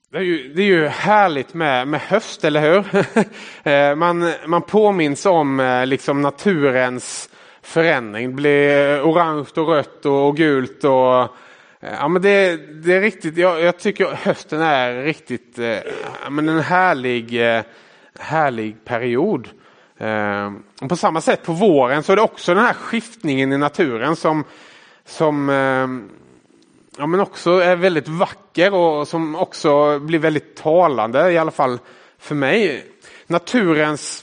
Det är ju härligt med höst, eller hur? man påminns om liksom naturens förändring. Det blir orange och rött och gult. Ja, men det är riktigt. Jag tycker hösten är riktigt en härlig period. Och på samma sätt på våren så är det också den här skiftningen i naturen som men också är väldigt vacker och som också blir väldigt talande, i alla fall för mig. Naturens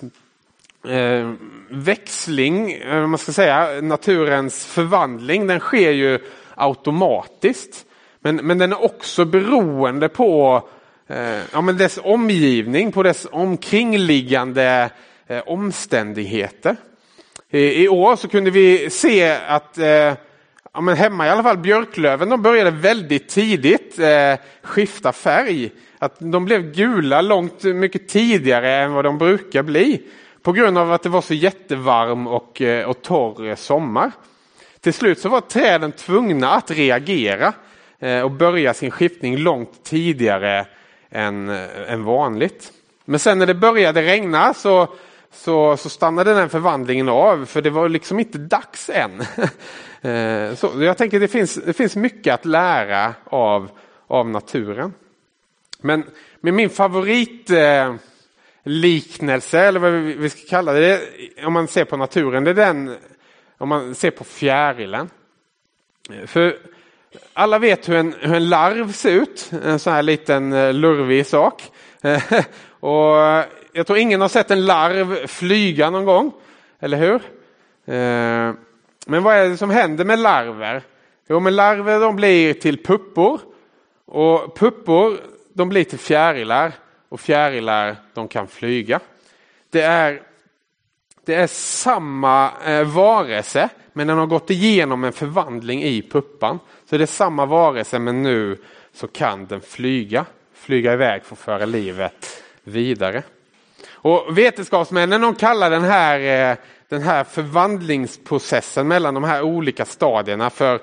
växling, man ska säga, naturens förvandling, den sker ju automatiskt. Men den är också beroende på dess omgivning, på dess omkringliggande omständigheter. I år så kunde vi se att hemma i alla fall björklöven, de började väldigt tidigt skifta färg. Att de blev gula långt mycket tidigare än vad de brukar bli. På grund av att det var så jättevarm och torr sommar. Till slut så var träden tvungna att reagera och börja sin skiftning långt tidigare än vanligt. Men sen när det började regna så stannade den förvandlingen av, för det var liksom inte dags än. Så jag tänker det finns mycket att lära av naturen. Men min favorit liknelse, eller vad vi ska kalla det, om man ser på naturen, det är den om man ser på fjärilen. För alla vet hur en larv ser ut, en sån här liten lurvig sak. Och jag tror ingen har sett en larv flyga någon gång, eller hur? Men vad är det som händer med larver? Jo, men larver, de blir till puppor. Och puppor, de blir till fjärilar. Och fjärilar, de kan flyga. Det är samma varelse, men den har gått igenom en förvandling i puppan. Så det är samma varelse, men nu så kan den flyga iväg för att föra livet vidare. Och vetenskapsmännen, de kallar den här förvandlingsprocessen mellan de här olika stadierna för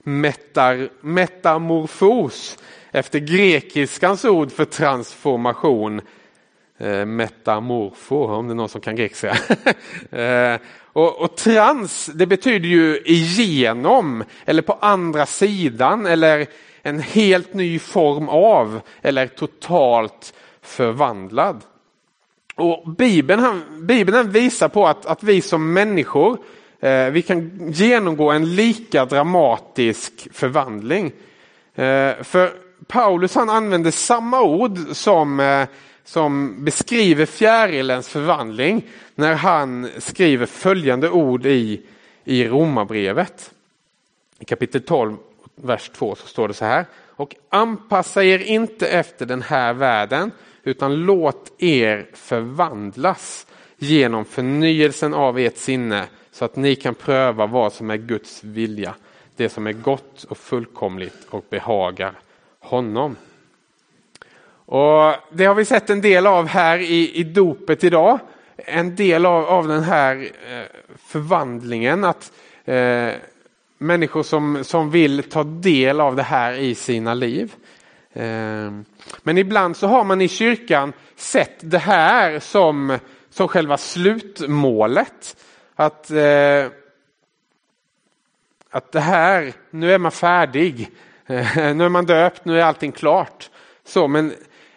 metamorfos. Efter grekiskans ord för transformation. Metamorfo, om det är någon som kan grekiska. och trans, det betyder ju igenom, eller på andra sidan, eller en helt ny form av, eller totalt förvandlad. Och Bibeln visar på att vi som människor, vi kan genomgå en lika dramatisk förvandling. För Paulus, han använder samma ord som beskriver fjärilens förvandling när han skriver följande ord i Romarbrevet. I kapitel 12, vers 2 så står det så här: och anpassa er inte efter den här världen, utan låt er förvandlas genom förnyelsen av ert sinne, så att ni kan pröva vad som är Guds vilja, det som är gott och fullkomligt och behagar honom. Och det har vi sett en del av här i dopet idag. En del av den här förvandlingen, att människor som vill ta del av det här i sina liv. Men ibland så har man i kyrkan sett det här som själva slutmålet. Att det här, nu är man färdig. Nu är man döpt, nu är allting klart. Så, men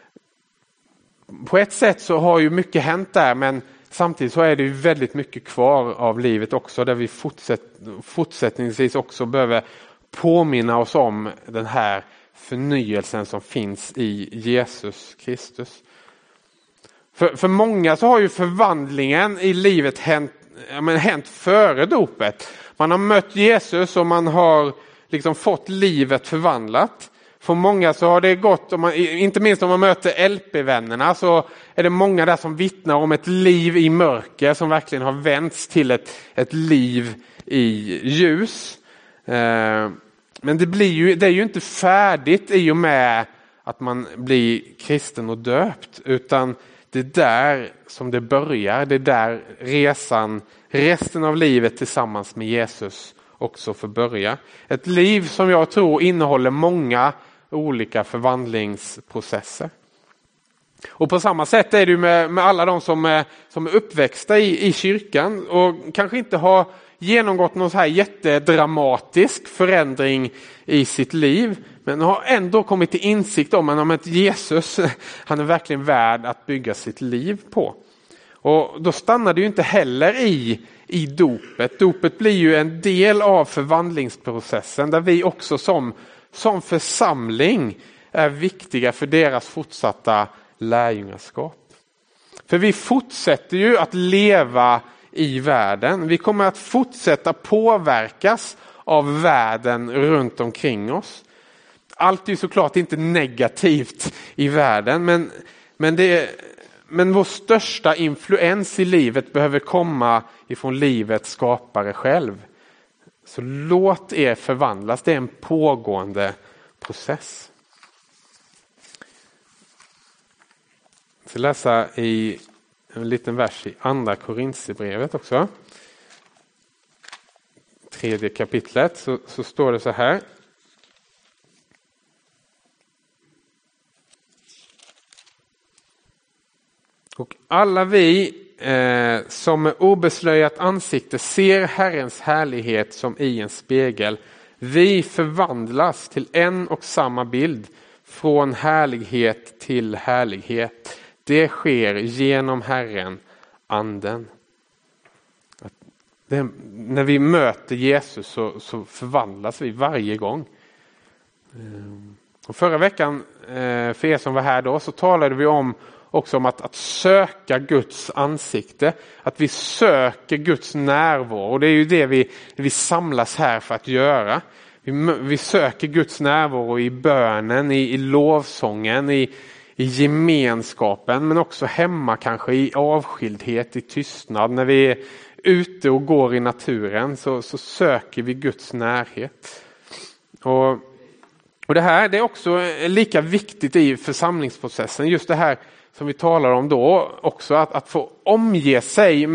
på ett sätt så har ju mycket hänt där, men samtidigt så är det ju väldigt mycket kvar av livet också, där vi fortsättningsvis också behöver påminna oss om den här förnyelsen som finns i Jesus Kristus. För många så har ju förvandlingen i livet hänt före dopet. Man har mött Jesus och man har liksom fått livet förvandlat. För många så har det gått, inte minst om man möter LP-vännerna, så är det många där som vittnar om ett liv i mörker som verkligen har vänts till ett liv i ljus. Men det är ju inte färdigt i och med att man blir kristen och döpt, utan det är där som det börjar. Det är där resten av livet tillsammans med Jesus också får börja. Ett liv som jag tror innehåller många olika förvandlingsprocesser. Och på samma sätt är det med alla de som är uppväxta i kyrkan och kanske inte har genomgått någon så här jättedramatisk förändring i sitt liv, men har ändå kommit till insikt om att Jesus, han är verkligen värd att bygga sitt liv på. Och då stannar det ju inte heller i dopet. Dopet blir ju en del av förvandlingsprocessen där vi också som församling är viktiga för deras fortsatta lärjungaskap. För vi fortsätter ju att leva i världen. Vi kommer att fortsätta påverkas av världen runt omkring oss. Allt är ju såklart inte negativt i världen, men vår största influens i livet behöver komma ifrån livets skapare själv. Så låt er förvandlas. Det är en pågående process. Jag ska läsa i en liten vers i andra Korinthierbrevet också. 3:e kapitlet så står det så här. Och alla vi som med obeslöjat ansikte ser Herrens härlighet som i en spegel. Vi förvandlas till en och samma bild från härlighet till härlighet. Det sker genom Herren, anden. När vi möter Jesus så förvandlas vi varje gång. Och förra veckan, för er som var här då, så talade vi också om att söka Guds ansikte. Att vi söker Guds närvaro. Och det är ju det vi samlas här för att göra. Vi söker Guds närvaro i bönen, i lovsången, i gemenskapen, men också hemma kanske i avskildhet, i tystnad. När vi är ute och går i naturen så söker vi Guds närhet. Och det här det är också lika viktigt i församlingsprocessen. Just det här som vi talar om då också, att få omge sig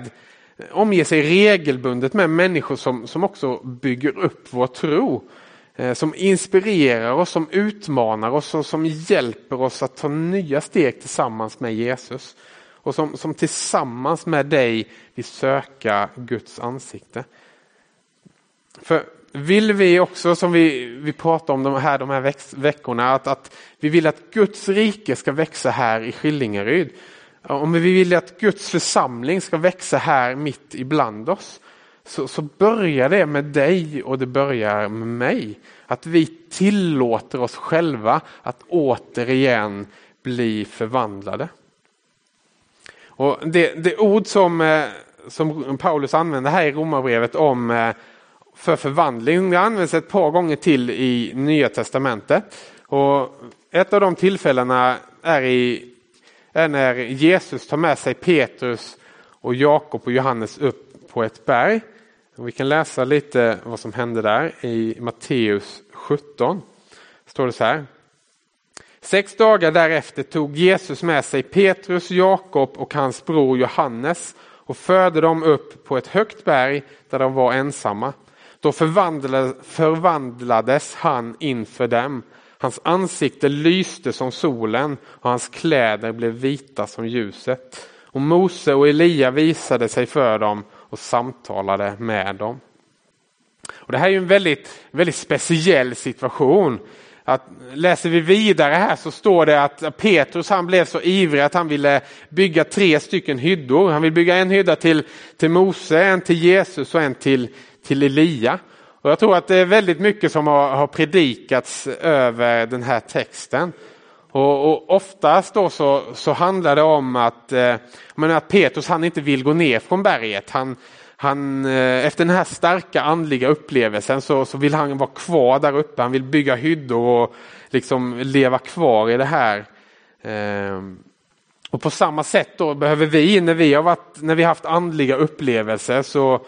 regelbundet med människor som också bygger upp vår tro. Som inspirerar oss, som utmanar oss och som hjälper oss att ta nya steg tillsammans med Jesus. Och som tillsammans med dig vill söka Guds ansikte. För vill vi också, som vi pratar om de här veckorna, att vi vill att Guds rike ska växa här i Skillingaryd. Om vi vill att Guds församling ska växa här mitt ibland oss, så börjar det med dig och det börjar med mig. Att vi tillåter oss själva att återigen bli förvandlade. Och det ord som Paulus använder här i Romarbrevet om för förvandling, det används ett par gånger till i Nya testamentet. Och ett av de tillfällena är när Jesus tar med sig Petrus och Jakob och Johannes upp på ett berg. Och vi kan läsa lite vad som hände där i Matteus 17. Står det så här. 6 dagar därefter tog Jesus med sig Petrus, Jakob och hans bror Johannes och förde dem upp på ett högt berg där de var ensamma. Då förvandlades han inför dem. Hans ansikte lyste som solen och hans kläder blev vita som ljuset. Och Mose och Elia visade sig för dem och samtalade med dem. Och det här är ju en väldigt, väldigt speciell situation. Läser vi vidare här så står det att Petrus han blev så ivrig att han ville bygga 3 stycken hyddor. Han vill bygga en hydda till Mose, en till Jesus och en till Elia. Och jag tror att det är väldigt mycket som har predikats över den här texten. Och oftast då så handlar det om att Petrus han inte vill gå ner från berget. Han efter den här starka andliga upplevelsen så vill han vara kvar där uppe. Han vill bygga hyddor och liksom leva kvar i det här. Och på samma sätt då behöver vi när vi har haft andliga upplevelser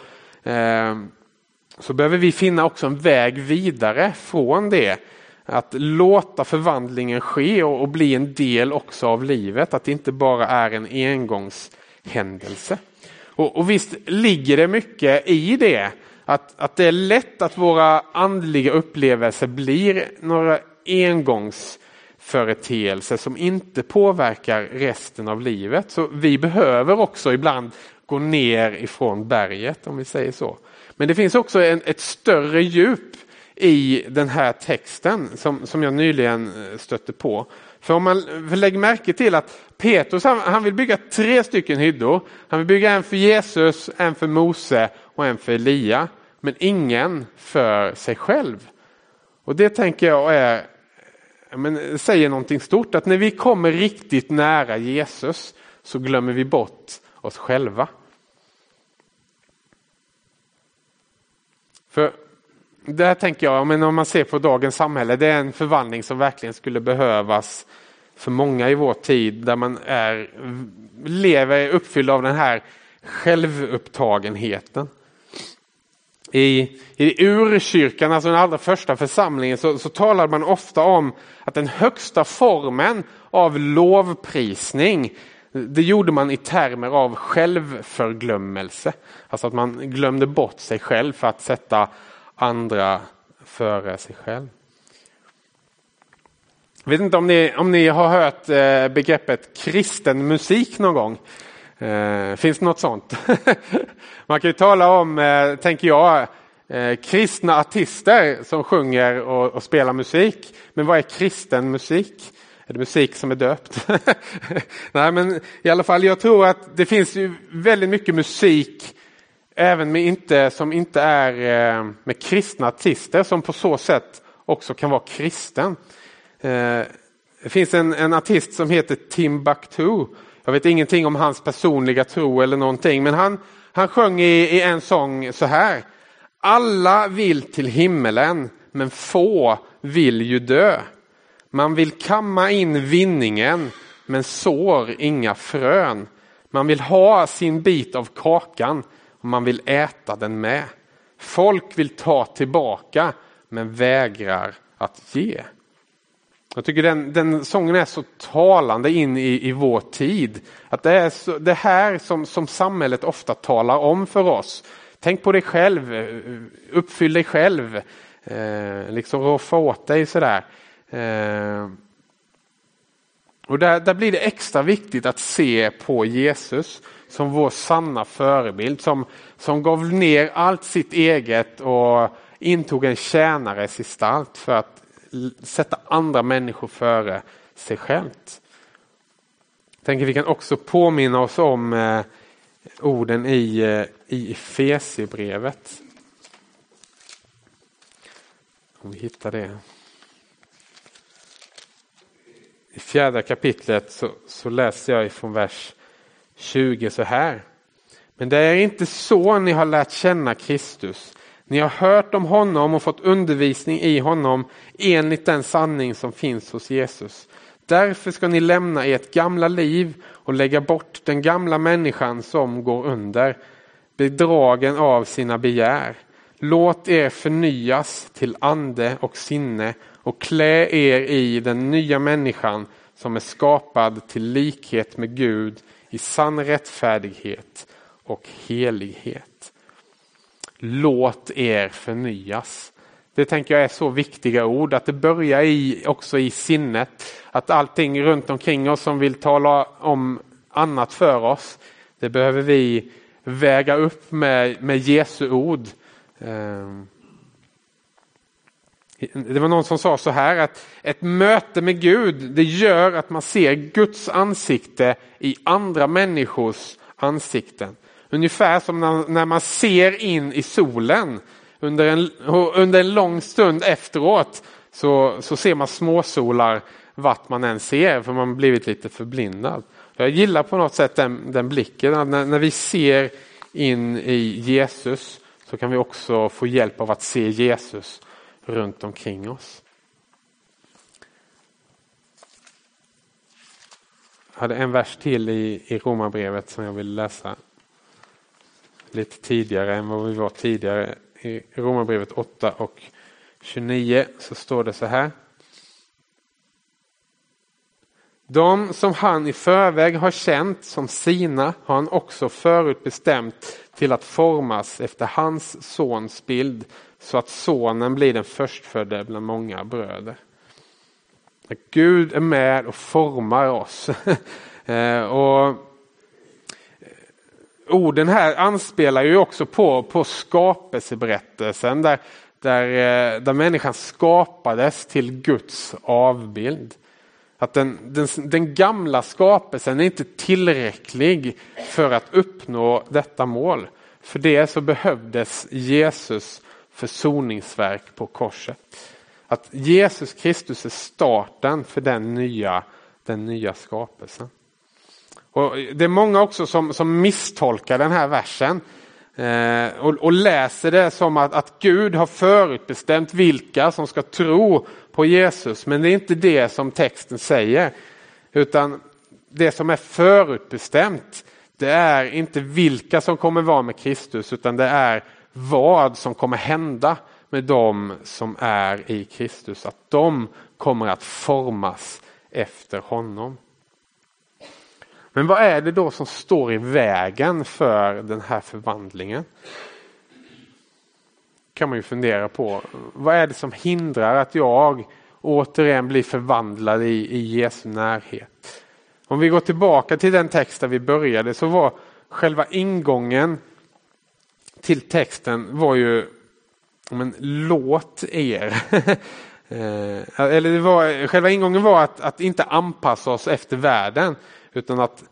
så behöver vi finna också en väg vidare från det. Att låta förvandlingen ske och bli en del också av livet. Att det inte bara är en engångshändelse. Och visst ligger det mycket i det. Att det är lätt att våra andliga upplevelser blir några engångsföreteelse som inte påverkar resten av livet. Så vi behöver också ibland gå ner ifrån berget, om vi säger så. Men det finns också ett större djup i den här texten som jag nyligen stötte på. För om man lägger märke till att Petrus han vill bygga 3 stycken hyddor. Han vill bygga en för Jesus, en för Mose och en för Elia. Men ingen för sig själv. Och det tänker jag säger någonting stort. Att när vi kommer riktigt nära Jesus så glömmer vi bort oss själva. För det här tänker jag, men om man ser på dagens samhälle, det är en förvandling som verkligen skulle behövas för många i vår tid, där man lever uppfylld av den här självupptagenheten. I urkyrkan, alltså den allra första församlingen, så talar man ofta om att den högsta formen av lovprisning, det gjorde man i termer av självförglömmelse. Alltså att man glömde bort sig själv för att sätta andra före sig själv. Jag vet inte om ni har hört begreppet kristen musik någon gång. Finns det något sånt? Man kan ju tala om, tänker jag, kristna artister som sjunger och spelar musik. Men vad är kristen musik? Är det musik som är döpt? Nej, men i alla fall, jag tror att det finns ju väldigt mycket musik även som inte är med kristna artister, som på så sätt också kan vara kristen. Det finns en artist som heter Timbuktu. Jag vet ingenting om hans personliga tro eller någonting, men han sjöng i en sång så här: alla vill till himmelen, men få vill ju dö. Man vill kamma in vinningen, men sår inga frön. Man vill ha sin bit av kakan och man vill äta den med. Folk vill ta tillbaka, men vägrar att ge. Jag tycker den sången är så talande in i vår tid. Att det är det här som samhället ofta talar om för oss. Tänk på dig själv, uppfyll dig själv, liksom roffa åt dig sådär. Och där blir det extra viktigt att se på Jesus som vår sanna förebild, som gav ner allt sitt eget och intog en tjänares gestalt för att sätta andra människor före sig självt. Jag tänker vi kan också påminna oss om orden i Efesierbrevet. Om vi hittar det. I 4:e kapitlet så läser jag ifrån vers 20 så här. Men det är inte så ni har lärt känna Kristus. Ni har hört om honom och fått undervisning i honom enligt den sanning som finns hos Jesus. Därför ska ni lämna ert gamla liv och lägga bort den gamla människan som går under, bedragen av sina begär. Låt er förnyas till ande och sinne och klä er i den nya människan som är skapad till likhet med Gud i sann rättfärdighet och helighet. Låt er förnyas. Det tänker jag är så viktiga ord, att det börjar också i sinnet. Att allting runt omkring oss som vill tala om annat för oss, det behöver vi väga upp med Jesu ord. Det var någon som sa så här, att ett möte med Gud, det gör att man ser Guds ansikte i andra människors ansikten. Ungefär som när man ser in i solen under en lång stund efteråt, så ser man småsolar vart man än ser, för man har blivit lite förblindad. Jag gillar på något sätt den blicken, när vi ser in i Jesus så kan vi också få hjälp av att se Jesus runt omkring oss. Jag hade en vers till i Romarbrevet som jag vill läsa lite tidigare än vad vi var tidigare. I Romarbrevet 8 och 29 så står det så här. De som han i förväg har känt som sina har han också förutbestämt till att formas efter hans sons bild, så att sonen blir den förstfödde bland många bröder. Gud är med och formar oss. Och orden här anspelar ju också på skapelseberättelsen där människan skapades till Guds avbild. Att den gamla skapelsen är inte tillräcklig för att uppnå detta mål. För det så behövdes Jesus försoningsverk på korset. Att Jesus Kristus är starten för den nya skapelsen. Och det är många också som misstolkar den här versen och läser det som att Gud har förutbestämt vilka som ska tro på Jesus. Men det är inte det som texten säger, utan det som är förutbestämt, det är inte vilka som kommer vara med Kristus, utan det är vad som kommer hända med dem som är i Kristus. Att de kommer att formas efter honom. Men vad är det då som står i vägen för den här förvandlingen? Kan man ju fundera på. Vad är det som hindrar att jag återigen blir förvandlad i Jesu närhet? Om vi går tillbaka till den text där vi började, så var själva ingången till texten var ju låt er. Eller själva ingången var att inte anpassa oss efter världen, utan att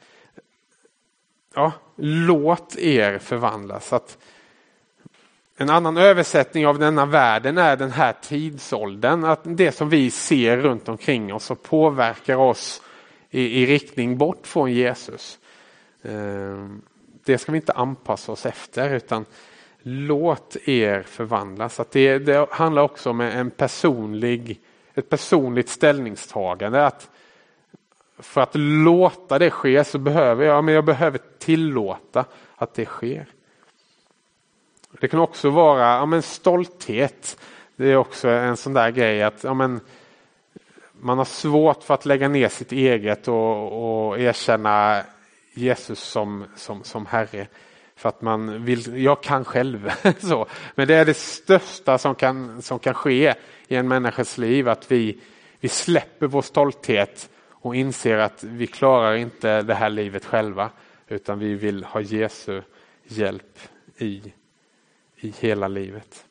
låt er förvandlas. Att en annan översättning av denna världen är den här tidsåldern. Att det som vi ser runt omkring oss och påverkar oss i riktning bort från Jesus. Det ska vi inte anpassa oss efter, utan låt er förvandlas. Att det handlar också om ett personligt ställningstagande. Att för att låta det ske så behöver jag behöver tillåta att det sker. Det kan också vara stolthet. Det är också en sån där grej att man har svårt för att lägga ner sitt eget och erkänna Jesus som Herre. För att man vill, jag kan själv. Så. Men det är det största som kan ske i en människas liv. Att vi släpper vår stolthet och inser att vi klarar inte det här livet själva. Utan vi vill ha Jesu hjälp i hela livet.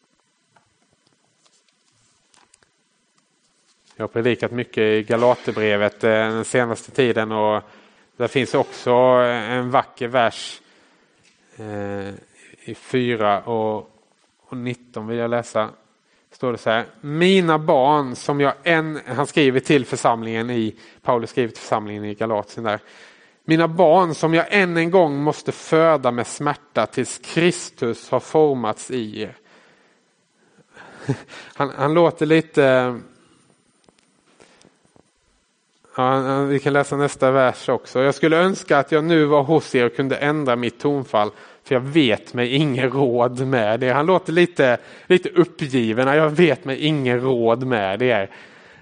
Jag har predikat mycket i Galaterbrevet den senaste tiden. Och där finns också en vacker vers i 4 och 19 vill jag läsa. Står det så här: mina barn som han skriver till församlingen Paulus skriver till församlingen i Galatien där. Mina barn som jag än en gång måste föda med smärta tills Kristus har formats i er. Han låter lite... Ja, vi kan läsa nästa vers också. Jag skulle önska att jag nu var hos er och kunde ändra mitt tonfall. För jag vet mig ingen råd med det. Han låter lite uppgiven. Jag vet mig ingen råd med det.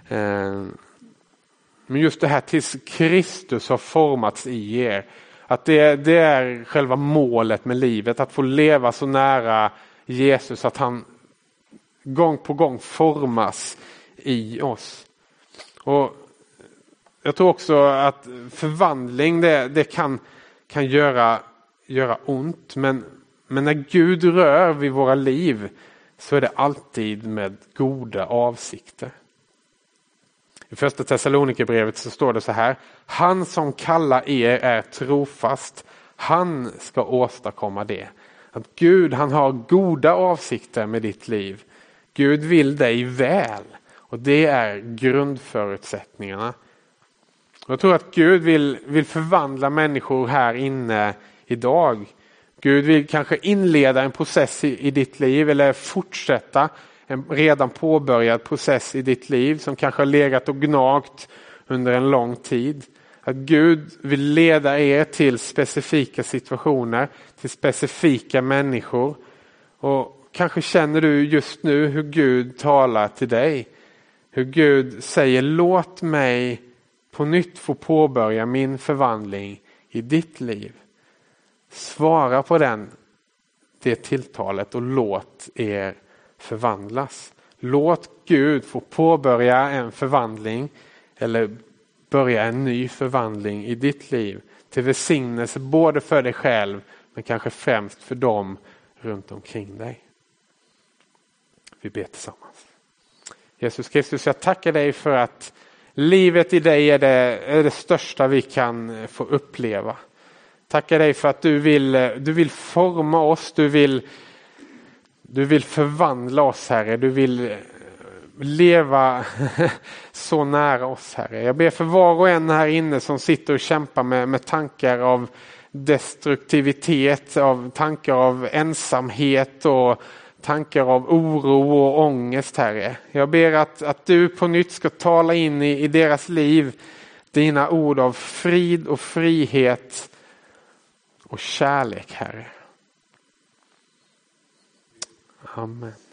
Men just det här tills Kristus har formats i er. Att det är själva målet med livet. Att få leva så nära Jesus att han gång på gång formas i oss. Och jag tror också att förvandling det kan göra ont. Men när Gud rör vid våra liv så är det alltid med goda avsikter. I första Thessalonikerbrevet så står det så här: han som kallar er är trofast. Han ska åstadkomma det. Att Gud, han har goda avsikter med ditt liv. Gud vill dig väl. Och det är grundförutsättningarna. Jag tror att Gud vill förvandla människor här inne idag. Gud vill kanske inleda en process i ditt liv eller fortsätta en redan påbörjad process i ditt liv som kanske har legat och gnagt under en lång tid. Att Gud vill leda er till specifika situationer, till specifika människor. Och kanske känner du just nu hur Gud talar till dig. Hur Gud säger: låt mig på nytt få påbörja min förvandling i ditt liv. Svara på det tilltalet och låt er förvandlas. Låt Gud få påbörja en förvandling eller börja en ny förvandling i ditt liv till välsignelse både för dig själv men kanske främst för dem runt omkring dig. Vi ber tillsammans. Jesus Kristus, jag tackar dig för att livet i dig är det största vi kan få uppleva. Tackar dig för att du vill forma oss, du vill förvandla oss, Herre. Du vill leva så nära oss, Herre. Jag ber för var och en här inne som sitter och kämpar med tankar av destruktivitet, av tankar av ensamhet och tankar av oro och ångest, Herre. Jag ber att du på nytt ska tala in i deras liv dina ord av frid och frihet och kärlek, Herre. Amen.